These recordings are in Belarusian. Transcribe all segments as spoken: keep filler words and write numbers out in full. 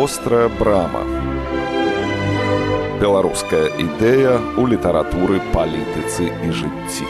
Вострая брама. Беларуская ідэя ў літаратуры, палітыцы і жыцці.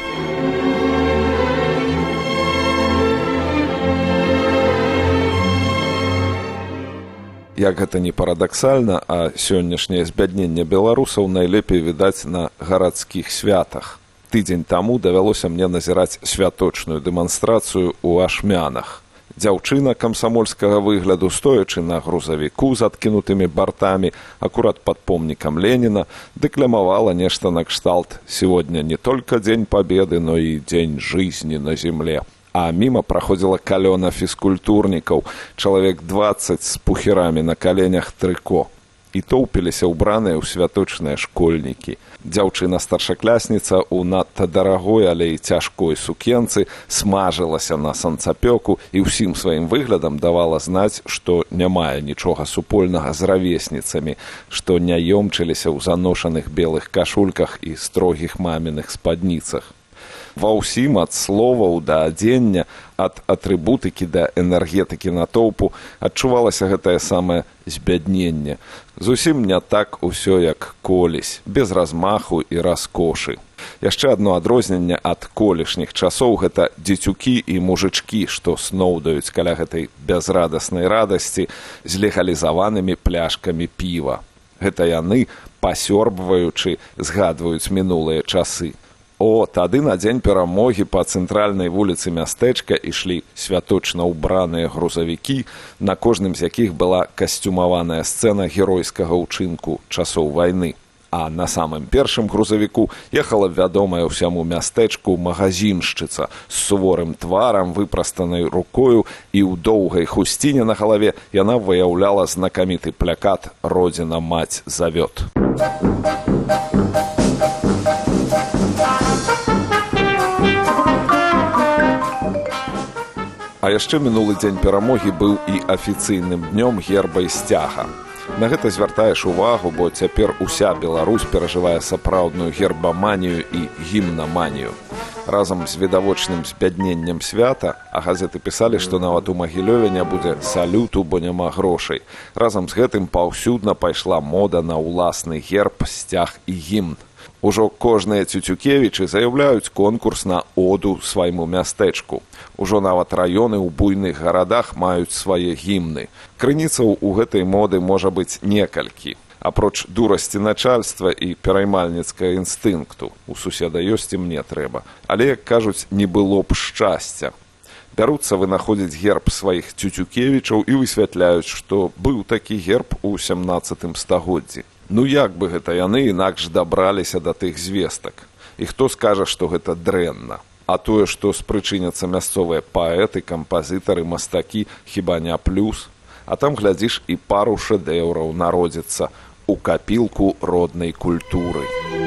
Як гэта не парадаксальна, а сённяшняе збядненне беларусаў найлепей відаць на гарадскіх святах. Тыдзень таму давялося мне назіраць святочную дэманстрацыю ў Ашмянах. Дзяўчына камсамольскага выгляду, стоячы на грузавіку з адкінутымі бартамі, акурат пад помнікам Леніна, дэкламавала нешта накшталт «Сегодня не только день победы, но и день жизни на земле». А міма праходзіла калёна фізкультурнікаў, чалавек дваццаць з пухерамі на каленях трыко. І тоўпіліся ўбраныя ў святочныя школьнікі. Дзяўчына-старшаклясніца ў надта дарагой, але і цяжкой сукенцы смажылася на санцапёку і ўсім сваім выглядам давала знаць, што не мае нічога супольнага з равесніцамі, што не ёмчыліся ў заношаных белых кашульках і строгіх маміных спадніцах. Ва ўсім ад словаў да адзення, ад атрыбутыкі да энергетыкі натоўпу адчувалася гэтае самае збядненне. Зусім не так усё, як колісь, без размаху і раскошы. Яшчэ адно адрозненне ад колішніх часоў – гэта дзецюкі і мужычкі, што сноўдаюць каля гэтай бязрадаснай радасці з легалізаванымі пляшкамі піва. Гэта яны, пасёрбваючы, згадваюць мінулыя часы. О, тады на дзень перамогі па цэнтральнай вуліцы мястэчка ішлі святочна ўбраныя грузавікі, на кожным з якіх была касцюмаваная сцэна геройскага ўчынку часоў вайны. А на самым першым грузавіку ехала вядомая ўсяму мястэчку магазіншчыца з суворым тварам, выпрастанай рукою, і ў доўгай хусціне на галаве яна выяўляла знакаміты плакат «Родзіна маць завёт». А яшчэ мінулы дзень перамогі быў і афіцыйным днём герба і сцяга. На гэта звяртаеш увагу, бо цяпер уся Беларусь перажывае сапраўдную гербаманію і гімнаманію. Разам з відавочным збядненнем свята, а газеты пісалі, што нават у Магілёве не будзе салюту, бо няма грошай. Разам з гэтым паўсюдна пайшла мода на ўласны герб, сцяг і гімн. Ужо кожныя цюцюкевічы заяўляюць конкурс на оду свайму мястэчку. Ужо нават раёны ў буйных гарадах маюць свае гімны. Крыніцаў у гэтай моды можа быць некалькі. Апроч дурасці начальства і пераймальніцкага інстынкту. У суседа ёсць і мне трэба. Але, як кажуць, не было б шчасця. Бяруцца вынаходзіць герб сваіх цюцюкевічаў і высвятляюць, што быў такі герб у сямнаццатым стагоддзі. Ну як бы гэта яны інакш дабраліся да тых звестак? І хто скажа, што гэта дрэнна? А тое, што спрычыняцца мясцовыя паэты, кампазітары, мастакі, хіба не плюс? А там, глядзіш, і пару шэдэўраў народзіцца у капілку роднай культуры.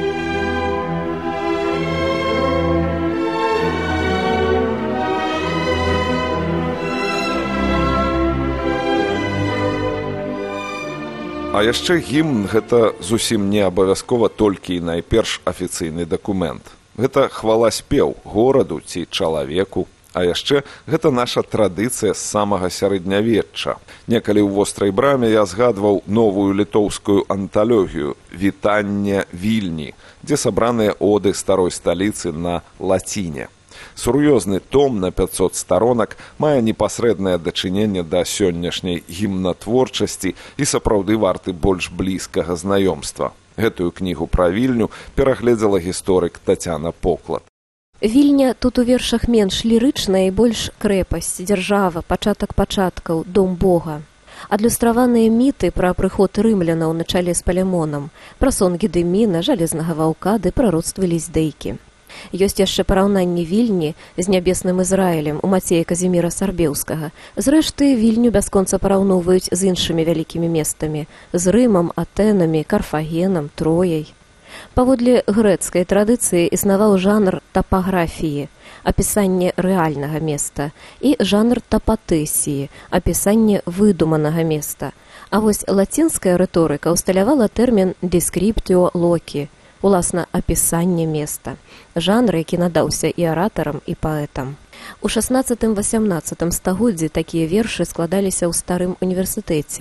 А яшчэ гімн – гэта зусім не абавязкова толькі і найперш афіцыйны дакумент. Гэта хваласпеў гораду ці чалавеку. А яшчэ гэта наша традыцыя з самага сярэднявечча. Некалі ў вострай браме я згадваў новую літоўскую анталогію «Вітанне Вільні», дзе сабраныя оды старой сталіцы на лаціне. Сур'ёзны том на пяцьсот старонак мае непасрэднае дачыненне да сённяшняй гімнатворчасці і сапраўды варты больш блізкага знаёмства. Гэтую кнігу пра Вільню перагледзела гісторык Тацяна Поклад. Вільня тут у вершах менш лірычная і больш крэпасць, дзяржава, пачатак пачаткаў, дом Бога. Адлюстраваныя міты пра прыход рымлянаў на чале з Палямонам, пра сон Гедыміна, жалезнага ваўка ды прароцтвы Ліздейкі. Ёсць яшчэ параўнанне Вільні з нябесным Ізраілем у Мацея Казіміра Сарбеўскага. Зрэшты, Вільню бясконца параўноўваюць з іншымі вялікімі местамі – з Рымам, Атэнамі, Карфагенам, Трояй. Паводле грэцкай традыцыі існаваў жанр тапаграфіі – апісанне рэальнага места, і жанр тапатэсіі – апісанне выдуманага места. А вось лацінская рыторыка ўсталявала тэрмін «descriptio loci» – уласна апісанне места, жанр, які надаўся і аратарам, і паэтам. У шаснаццатым-васямнаццатым стагоддзі такія вершы складаліся ў старым універсітэце.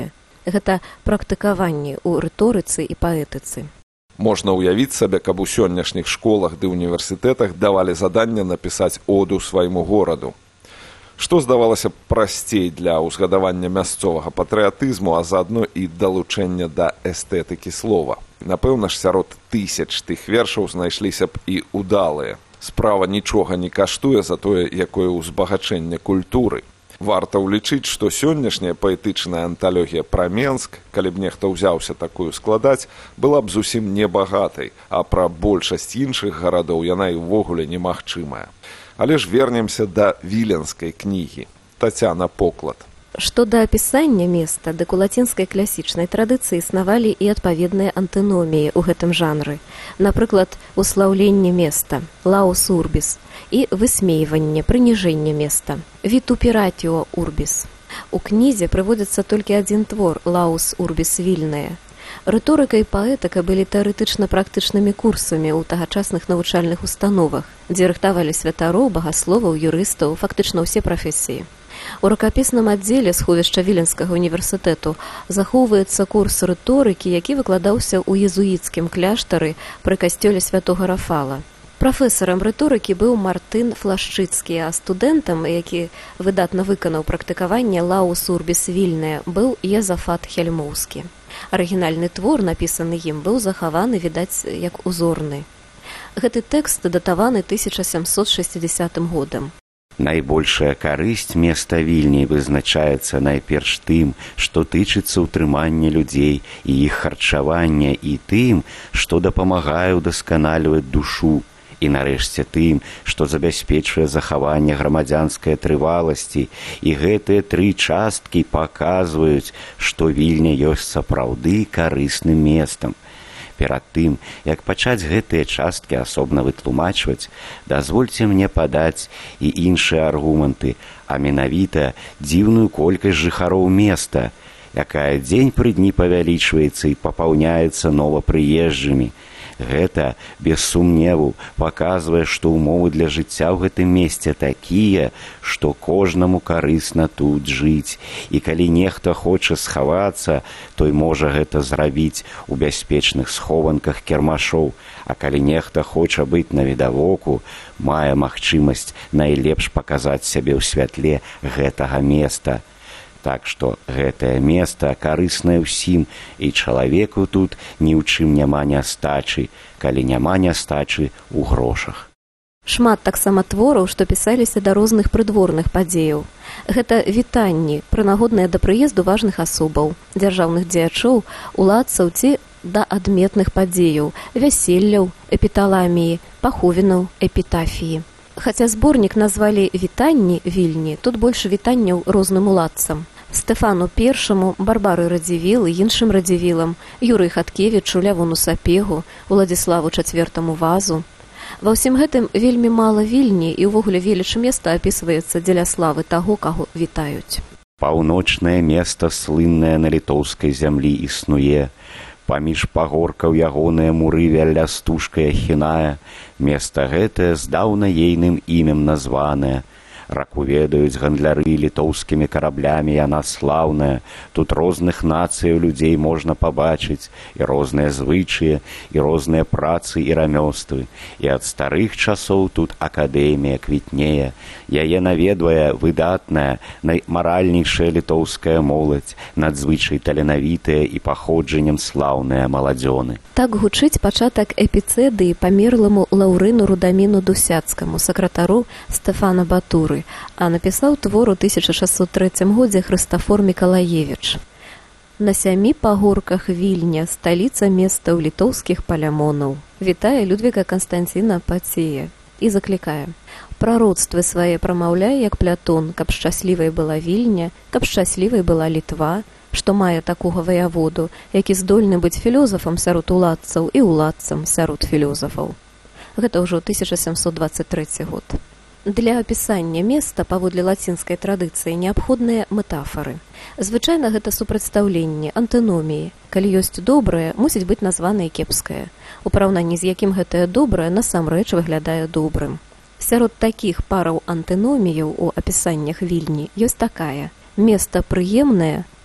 Гэта практыкаванні ў рыторыцы і паэтыцы. Можна ўявіць сабе, каб у сённяшніх школах ды універсітэтах давалі заданне напісаць оду свайму гораду. Што здавалася б прасцей для ўзгадавання мясцовага патрыятызму, а заадно і далучэння да эстэтыкі слова. Напэўна ж, сярод тысяч тых вершаў знайшліся б і удалыя. Справа нічога не каштуе за тое, якое ўзбагачэнне культуры. Варта ўлічыць, што сённяшняя паэтычная анталогія пра Менск, калі б нехта ўзяўся такую складаць, была б зусім небагатай, а пра большасць іншых гарадоў яна і ўвогуле немагчымая. Але ж вернемся да віленскай кнігі. Тацяна Поклад. Што да апісання места, дык у лацінскай класічнай традыцыі існавалі і адпаведныя антыноміі ў гэтым жанры. Напрыклад, услаўленне места, лаус урбіс, і высмейванне, прыніжэнне места, вітуператіо урбіс. У кнізе прыводзіцца толькі адзін твор, лаус урбіс вільнае. Рыторыка і паэтыка былі тэарэтычна-практычнымі курсамі ў тагачасных навучальных установах, дзе рыхтавалі святароў, багасловаў, юрыстаў, фактычна ўсе прафесіі. У рукапісным аддзеле сховішча Віленскага універсітэту захоўваецца курс рыторыкі, які выкладаўся ў езуіцкім кляштары пры касцёле святога Рафала. Прафесарам рыторыкі быў Мартын Флашчыцкі, а студэнтам, які выдатна выканаў практыкаванне лаус урбіс вільнае, быў Езафат Хельмоўскі. Арыгінальны твор, напісаны ім, быў захаваны, відаць, як узорны. Гэты тэкст датаваны тысяча сямсот шэсцідзясятым годам. Найбольшая карысць места Вільні вызначаецца найперш тым, што тычыцца ўтрымання людзей і іх харчавання, і тым, што дапамагае ўдасканальваць душу, і нарэшце тым, што забяспечвае захаванне грамадзянскай трываласці, і гэтыя тры часткі паказваюць, што Вільня ёсць сапраўды карысным месцам. Перад тым, як пачаць гэтыя часткі асобна вытлумачваць, дазвольце мне падаць і іншыя аргументы, а менавіта дзіўную колькасць жыхароў места, якая дзень пры дні павялічваецца і папаўняецца новапрыезджымі. Гэта, без сумневу, паказвае, што ўмовы для жыцця ў гэтым месце такія, што кожнаму карысна тут жыць. І калі нехта хоча схавацца, той можа гэта зрабіць у бяспечных схованках кірмашоў, а калі нехта хоча быць навідавоку, мае магчымасць найлепш паказаць сябе ў святле гэтага места. Так што гэтае месца карыснае ўсім, і чалавеку тут ні ў чым няма нястачы, калі няма нястачы ў грошах. Шмат таксама твораў, што пісаліся да розных прыдворных падзеяў. Гэта вітанні, прынагодныя да прыезду важных асобаў, дзяржаўных дзеячоў, уладцаў ці да адметных падзеяў, вяселляў, эпіталаміі, паховінаў, эпітафіі. Хаця зборнік назвалі «Вітанні Вільні», тут больш вітанняў розным уладцам. Стэфану Першаму, Барбары Радзівіл і іншым Радзівілам, Юрыі Хаткевічу, Лявону Сапегу, Уладзіславу Чацвёртаму Вазу. Ва ўсім гэтым вельмі мала Вільні, і ўвогуле веліч места апісваецца дзеля славы таго, каго вітаюць. Паўночнае места, слыннае на літоўскай зямлі, існуе. Паміж пагоркаў ягоныя муры вялля стужкая хіная. Места гэтае здаўна ейным імем названае. Раку ведаюць гандляры літоўскімі караблямі, яна слаўная. Тут розных нацыяў людзей можна пабачыць, і розныя звычаі, і розныя працы і рамёствы. І ад старых часоў тут акадэмія квітнее. Яе наведвае выдатная, наймаральнейшая літоўская моладзь, надзвычай таленавітая і паходжаннем слаўныя маладзёны. Так гучыць пачатак эпіцэдыі памерламу Лаўрыну Рудаміну Дусяцкаму, сакратару Стэфана Батуры, а напісаў твор у тысяча шэсцьсот трэцім годзе Хрыстафор Мікалаевіч. На сямі пагорках Вільня, сталіца места ў літоўскіх палямонаў. Вітае Людвіга Канстанціна Пація і заклікае: «Прароцтвы свае прамаўляе, як Плятон, каб шчаслівай была Вільня, каб шчаслівай была Літва, што мае такога ваяводу, які здольны быць філёзафам сярод уладцаў і уладцам сярод філёзафаў». Гэта ўжо тысяча сямсот дваццаць трэці год. Для апісання места паводле лацінскай традыцыі неабходныя метафары. Звычайна гэта супрацьстаўленне, антыноміі. Калі ёсць добрае, мусіць быць названае кепскае. У параўнанні з якім гэтае добрае насамрэч выглядае добрым. Сярод такіх параў антыноміяў у апісаннях Вільні ёсць такая: места прыемнае,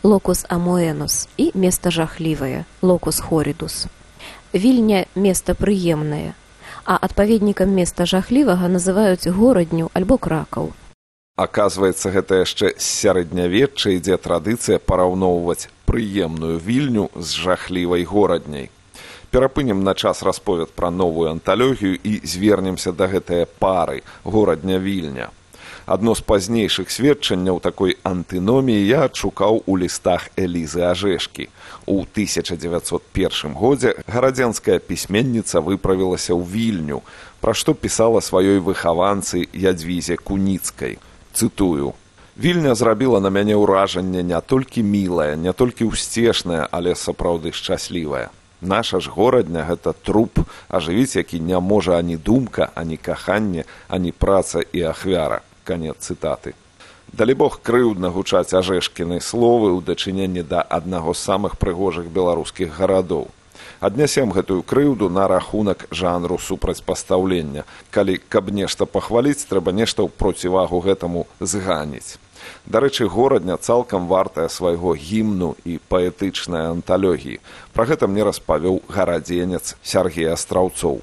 локус амоэнус і места жахлівае, локус хоридус. Вільня – места прыемнае, а адпаведнікам места жахлівага называюць горадню альбо Кракаў. Аказваецца, гэта яшчэ з сярэднявечча ідзе традыцыя параўноўваць прыемную Вільню з жахлівай горадняй. Перапынем на час расповед пра новую анталогію і звернемся да гэтае пары горадня-Вільня. Адно з пазнейшых сведчанняў такой антыноміі я адшукаў у лістах Элізы Ажэшкі. У тысяча дзевяцьсот першым годзе гарадзенская пісьменніца выправілася ў Вільню, пра што пісала сваёй выхаванцы Ядвізе Куніцкай. Цытую: «Вільня зрабіла на мяне ўражанне не толькі мілае, не толькі ўсцешнае, але сапраўды шчаслівае. Наша ж горадня – гэта труп, ажывіць які не можа ані думка, ані каханне, ані праца і ахвяра». Канец цытаты. Далібог крыўдна гучаць Ажэшкіны словы ў дачыненні да аднаго з самых прыгожых беларускіх гарадоў. Аднясем гэтую крыўду на рахунак жанру супрацьпастаўлення. Калі, каб нешта пахваліць, трэба нешта ў процівагу гэтаму зганіць. Дарэчы, горадня цалкам вартая свайго гімну і паэтычнай анталогіі. Пра гэта мне распавёў гарадзенец Сяргей Астраўцоў.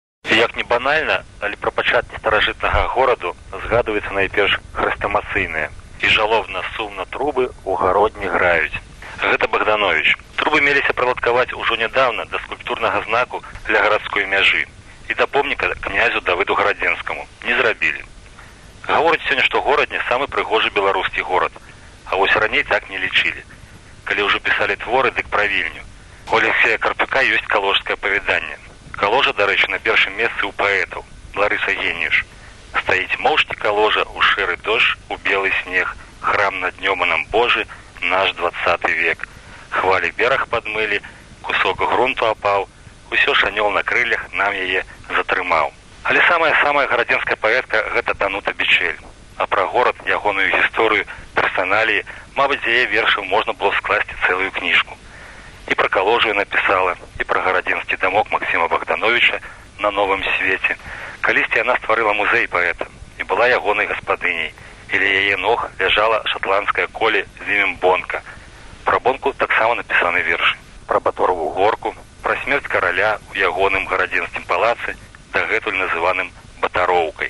Як не банальна, але пра пачаткі старажытнага гораду згадваецца найперш хрэстамацыйнае. І жалобна сумна трубы ў гародні граюць. Гэта Богданович. Трубы меліся праладкаваць ужо нядаўна да скульптурнага знаку ля гарадской мяжы і да помніка князю Давыду Гарадзенскаму. Не зрабілі. Гавораць сёння, што горадня самы прыгожы беларускі горад. А вось раней так не лічылі. Калі ўжо пісалі творы, дык пра Вільню. У Алексея Карпюка ёсць каложскае апавяданне. Каложа, дарэчы, на першым месцы ў паэтаў. Ларыса Геніш. Стаіць моўчкі каложа ў шэры дождж, у белы снег. Храм над Днёманам Божы, наш двадцаты век. Хвалі бераг падмылі, кусок грунту апаў. Усё ж анёл на крыльях нам яе затрымаў. Але самая-самая гарадзенская паэтка – гэта Данута Бичель. А пра горад, ягоную гісторыю, персаналіі, мабыць, з яе вершаў можна было скласці цэлую кніжку. І пра каложу напісала, і пра гарадзенскі дамок Максіма Богдановича на новым свеце. Калісьці яна стварыла музей паэта і была ягонай гаспадыняй. І ля яе ног ляжала шатландская коле з імем Бонка. Пра Бонку таксама напісаны вершы. Пра Баторову горку, пра смерць караля ў ягоным гарадзенскім палацы, дагэтуль называным Батароўкай.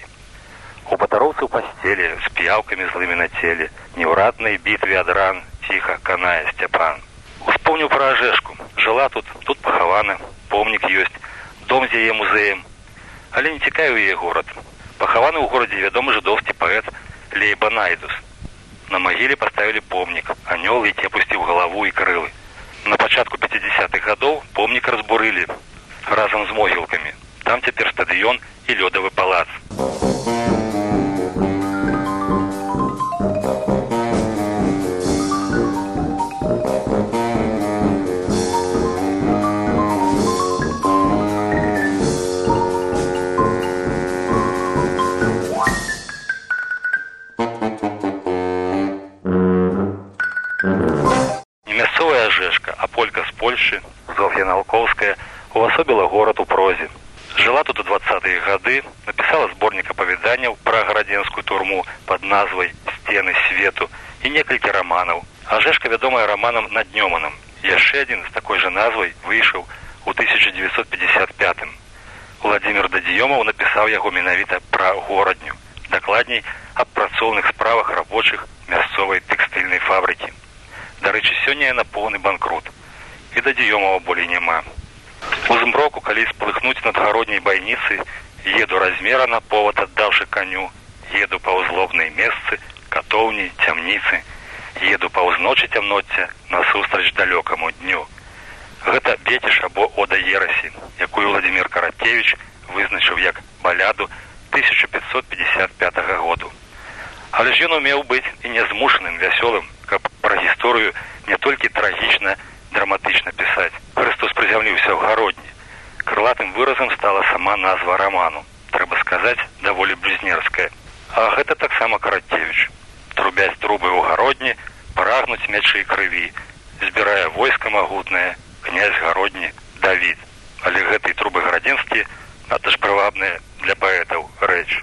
У батароўцаў пасцелі з п'яўкамі злымі на целе, неўратнай бітве ад ран ціха канае Сцяпан. Успомніў пра Ажэшку. Жыла тут, тут пахавана, помнік ёсць, дом з яе музеем. Але не цікавіў яе горад. Пахаваны ў горадзе вядомы жыдоўскі паэт Лей Банайдус. На магіле паставілі помнік, анёл, які апусціў галаву і крылы. На пачатку пяцідзясятых гадоў помнік разбурылі разам з могілкамі. Там цяпер стадыён і лёдавы палац. Зоф'я Налкоўская увасобіла горад у прозе. Жыла тут у двадцатыя гады, напісала зборнік апавяданняў пра гарадзенскую турму пад назвай «Сцены свету» і некалькі раманаў. Ажэшка вядомая раманам «Над Днёманам». Яшчэ адзін з такой жа назвай выйшаў у тысяча дзевяцьсот пятьдесят пятым. Уладзімір Дадзіёмаў напісаў яго менавіта пра горадню. Дакладней, аб працоўных справах рабочых мясцовай тэкстыльнай фабрыкі. Дарэчы, сёння яна поўны банкрут. І Дадзіёмава болей няма. У змроку, калі сплыхнуць над гародняй байніцы, еду размерана, повод аддаўшы каню, еду паўз лобнай месцы, катоўні, цямніцы, еду паўз ночы цямноцця, насустрач далёкаму дню. Гэта бетіш або ода ерасі, якую Владзімір Караткевіч вызначыў як баляду тысяча пятьсот пятьдесят пятага году. Але ж ён умеў быць і нязмушаным, вясёлым, каб пра гісторыю не толькі трагічна, драматычна пісаць. Хрыстос прызямліўся ў гародні. Крылатым выразам стала сама назва раману. Трэба сказаць, даволі блюзнерская. А гэта таксама Караткевіч. Трубяць трубы ў гародні, прагнуць мячы крыві, збірае войска магутнае, князь гародні Давід. Але гэтыя трубы гарадзенскія надта ж прывабныя для паэтаў рэч.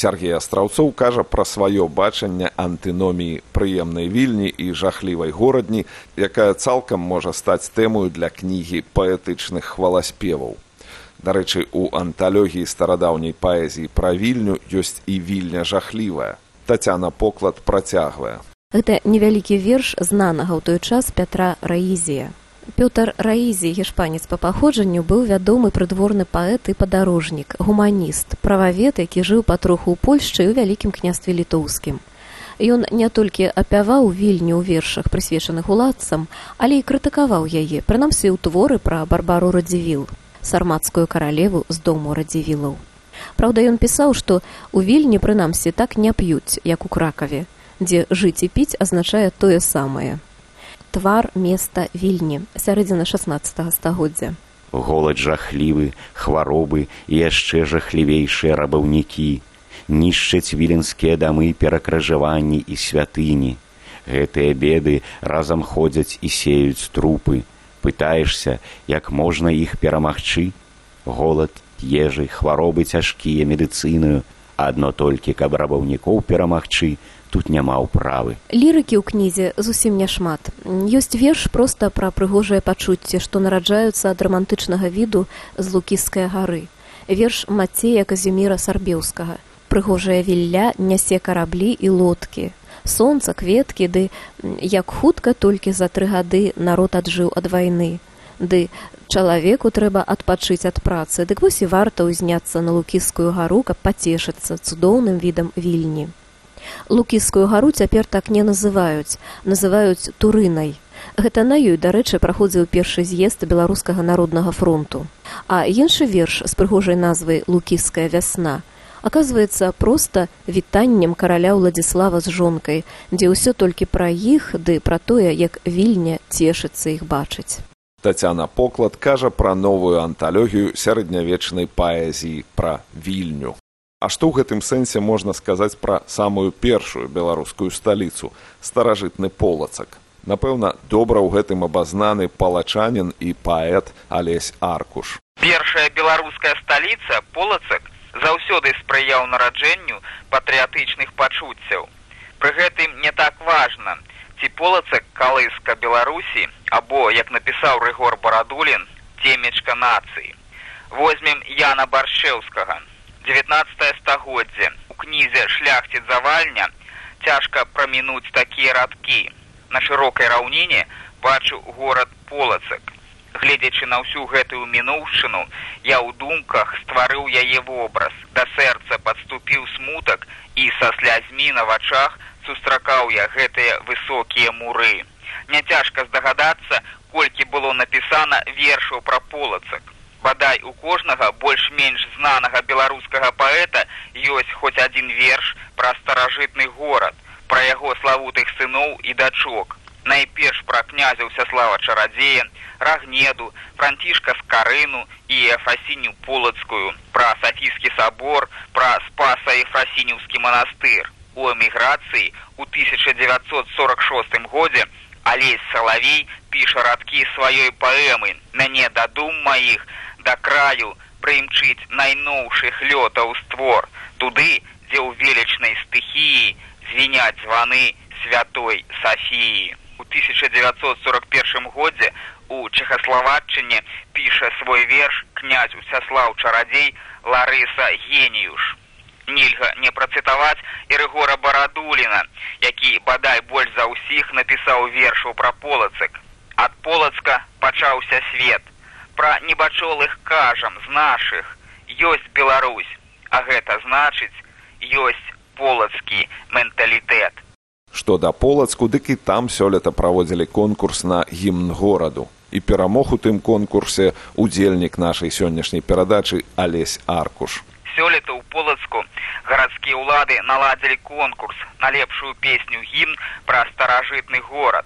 Сергей Астраўцоў кажа пра сваё бачанне антыноміі прыемнай вільні і жахлівай горадні, якая цалкам можа стаць тэмою для кнігі паэтычных хваласпеваў. Дарэчы, у анталогіі старадаўняй паэзіі пра вільню ёсць і вільня жахлівая. Тацяна Поклад працягвае. Гэта невялікі верш знанага ў той час Пятра Раізія. Пётр Раізій, гешпанец па паходжанню, быў вядомы прыдворны паэт і падарожнік, гуманіст, прававед, які жыў патроху ў Польшчы і ў вялікім княстве літоўскім. Ён не толькі апяваў вільню ў вершах, прысвечаных уладцам, але і крытыкаваў яе, прынамсі ў творы пра Барбару Радзівіл, сармацкую каралеву з дому Радзівілаў. Праўда, ён пісаў, што ў Вільні, прынамсі, так не п'юць, як у Кракаве, дзе жыць і піць азначае тое самае. Твар места Вільні, сярэдзіна шаснаццатага стагоддзя. Голад жахлівы, хваробы і яшчэ жахлівейшыя рабаўнікі. Нішчаць віленскія дамы перакрыжаванні і святыні. Гэтыя беды разам ходзяць і сеюць трупы. Пытаешся, як можна іх перамагчы? Голад, ежы, хваробы цяжкія, медыцынаю. Адно толькі, каб рабаўнікоў перамагчы, тут няма ўправы. Лірыкі ў кнізе зусім няшмат. Ёсць верш проста пра прыгожае пачуцце, што нараджаюцца ад рамантычнага віду з Лукіскай гары. Верш Мацея Казіміра Сарбеўскага. Прыгожая вілля нясе караблі і лодкі. Сонца, кветкі, ды як хутка толькі за тры гады народ аджыў ад вайны. Ды чалавеку трэба адпачыць ад працы, дык вось і варта ўзняцца на Лукіскую гару, каб пацешыцца цудоўным відам Вільні. Лукіскую гару цяпер так не называюць, называюць Турынай. Гэта на ёй, дарэчы, праходзіў першы з'езд Беларускага народнага фронту. А іншы верш з прыгожай назвай «Лукіская вясна» аказваецца проста вітаннем караля Ўладзіслава з жонкай, дзе ўсё толькі пра іх, ды пра тое, як Вільня цешыцца іх бачыць. Тацяна Поклад кажа пра новую анталогію сярэднявечнай паэзіі пра Вільню. А што ў гэтым сэнсе можна сказаць пра самую першую беларускую сталіцу, старажытны Полацак? Напэўна, добра ў гэтым абазнаны палачанін і паэт Алесь Аркуш. Першая беларуская сталіца, Полацак, заўсёды спрыяў нараджэнню патрыятычных пачуццяў. Пры гэтым не так важна, ці Полацак калыска Беларусі, або, як напісаў Рыгор Барадулін, цемечка нацыі. Возьмем Яна Баршчэўскага. дзевятнаццатае стагоддзе. У кнізе «Шляхціц завальня» цяжка прамінуць такія радкі. На шырокай раўніне бачу горад Полацак. Гледзячы на ўсю гэтую мінуўшчыну, я ў думках стварыў яе вобраз. Да сэрца падступіў смутак, і са слязьмі на вачах сустракаў я гэтыя высокія муры. Няцяжка здагадацца, колькі было напісана вершаў пра Полацак. Бадай, у кожнага больш-менш знанага беларускага паэта ёсць хоць адзін верш пра старажытны горад, пра яго славутых сыноў і дачок. Найперш пра князя Ўсяслава Чарадзея, Рагнеду, Францішка Скарыну і Ефасіню Полацкую, пра Сафійскі сабор, пра Спаса-Ефасінеўскі манастыр. У эміграцыі ў тысяча дзевяцьсот сорак шостым годзе Алесь Салавей піша радкі сваёй паэмы «Мяне да дум маіх, да краю прымчыць найноўшых лётаў створ, туды, дзе ў велічнай стыхіі звіняць званы святой Сафіі». У тысяча дзевяцьсот сорак першым годзе у Чэхаславаччыне піша свой верш князь Усяслаў Чарадзей Ларыса Геніюш. Нельга не працытаваць і Рыгора Барадуліна, які, бадай, больш за ўсіх напісаў вершаў пра Полацак. Ад Полацка пачаўся свет. Пра небачолых кажам з нашых ёсць Беларусь, а гэта значыць, ёсць полацкі менталітэт. Што да Полацку, дык і там сёлета праводзілі конкурс на гімн гораду. І перамог у тым конкурсе удзельнік нашай сённяшняй перадачы Алесь Аркуш. Сёлета ў Полацку гарадскія ўлады наладзілі конкурс на лепшую песню гімн пра старажытны горад.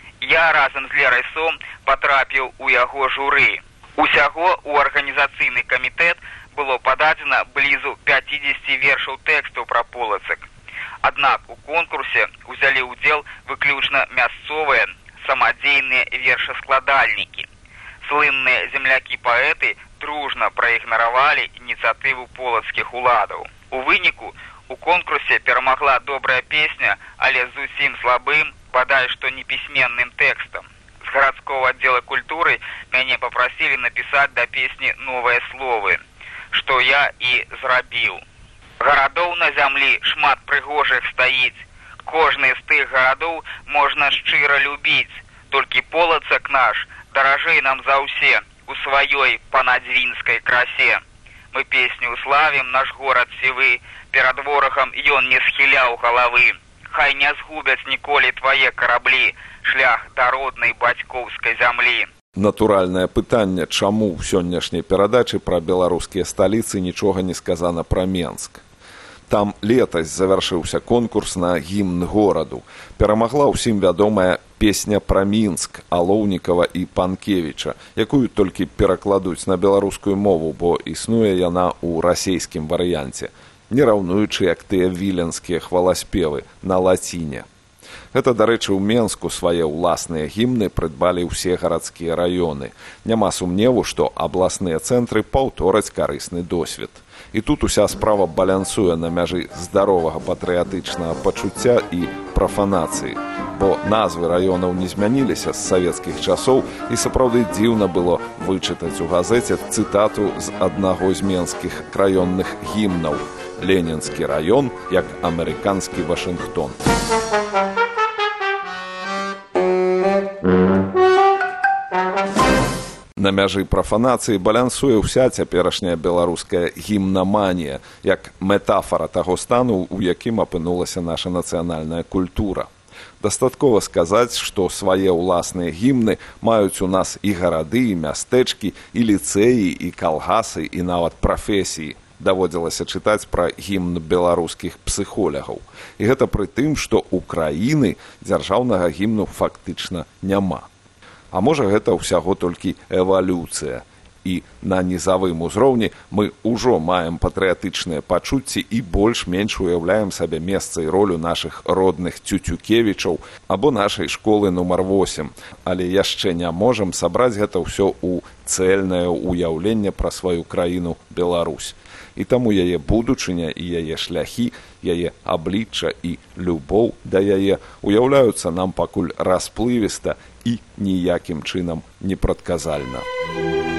Я разам з Лерай Сом патрапіў у яго журы. Усяго ў арганізацыйны камітэт было пададзена блізу пяцідзесяці вершаў тэкстаў пра Полацак. Аднак у конкурсе ўзялі ўдзел выключна мясцовыя самадзейныя вершаскладальнікі. Слынныя землякі-паэты дружна праігнаравалі ініцыятыву полацкіх уладаў. У выніку У конкурсе перамагла добрая песня, але зусім слабым, бадай што непісьменным тэкстам. З гарадского отдела культуры мяне попросили написать до песни новые словы, што я і зрабіў. Гарадоў на зямлі шмат прыгожых стаіць. Кожны з тых гарадоў можна шчыра любіць. Толькі Полацак наш даражэй нам за ўсе у сваёй панадзвінскай красе. Мы песню славім наш горад сівы, перад ворагам ён не схіляў галавы. Хай не згубяць ніколі твае караблі, шлях да роднай бацькоўскай зямлі. Натуральнае пытанне, чаму ў сённяшняй перадачы пра беларускія сталіцы нічога не сказана пра Менск. Там летась завяршыўся конкурс на гімн гораду. Перамагла ўсім вядомая песня пра Мінск Алоўнікава і Панкевіча, якую толькі перакладуць на беларускую мову, бо існуе яна ў расейскім варыянце, не раўнуючы як тыя віленскія хваласпевы на лаціне. Гэта, дарэчы, у Менску свае ўласныя гімны прыдбалі ўсе гарадскія раёны. Няма сумневу, што абласныя цэнтры паўтораць карысны досвед. І тут уся справа балянсуе на мяжы здаровага патрыятычнага пачуцця і прафанацыі. Бо назвы раёнаў не змяніліся з савецкіх часоў, і сапраўды дзіўна было вычытаць у газеце цытату з аднаго з менскіх раённых гімнаў: «Ленінскі раён, як амерыканскі Вашынгтон». На мяжы прафанацыі балянсуе ўся цяперашняя беларуская гімнаманія, як метафара таго стану, у якім апынулася наша нацыянальная культура. Дастаткова сказаць, што свае ўласныя гімны маюць у нас і гарады, і мястэчкі, і ліцэі, і калгасы, і нават прафесіі. Даводзілася чытаць пра гімн беларускіх псіхолягаў. І гэта пры тым, што ў краіны дзяржаўнага гімну фактычна няма. А можа, гэта ўсяго толькі эвалюцыя. І на нізавым узроўні мы ўжо маем патрыятычныя пачуцці і больш-менш уяўляем сабе месца і ролю нашых родных Цюцюкевічаў або нашай школы нумар восем. Але яшчэ не можам сабраць гэта ўсё ў цэльнае ўяўленне пра сваю краіну Беларусь. І таму яе будучыня і яе шляхі, яе аблічча і любоў да яе уяўляюцца нам пакуль расплывіста і ніякім чынам непрадказальна.